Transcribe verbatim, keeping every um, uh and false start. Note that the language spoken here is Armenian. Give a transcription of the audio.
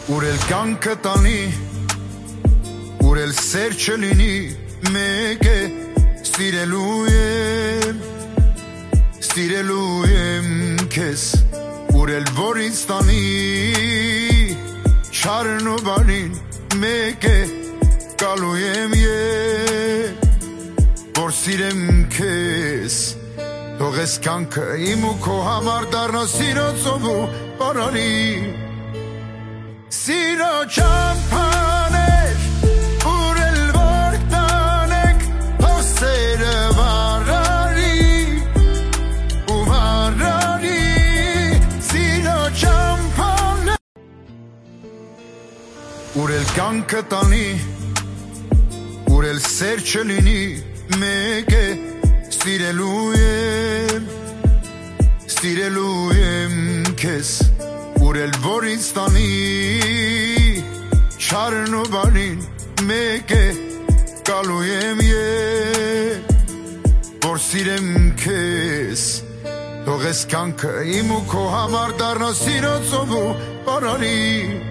Ուր էլ կյանքը տանի, ուր էլ սեր չլինի, մեկ է սիրելու եմ, սիրելու եմ քեզ, ուր էլ որ ինձ տանի, չարն ու բարին, մեկ է գալու եմ ես, որ սիրեմ քեզ, թող ես կյանքը իմ ու քո համար դառնա սիրո ծով ու պարանի, Սիրո ճամփաներ, ուր էլ որ տանեք, թող սերը վարարի, ու վարարի, սիրո ճամփաներ, ուր էլ կյանքը տանի, ուր էլ սեր չլինի, մեկ է սիրելու եմ, սիրելու եմ քեզ, ուր էլ որ ինձ տանի, չարն ու բարին, մեկ է գալու եմ ես, որ սիրեմ քեզ, թող ես կյանքը իմ ու քո համար դառնա սիրո ծով ու պարանի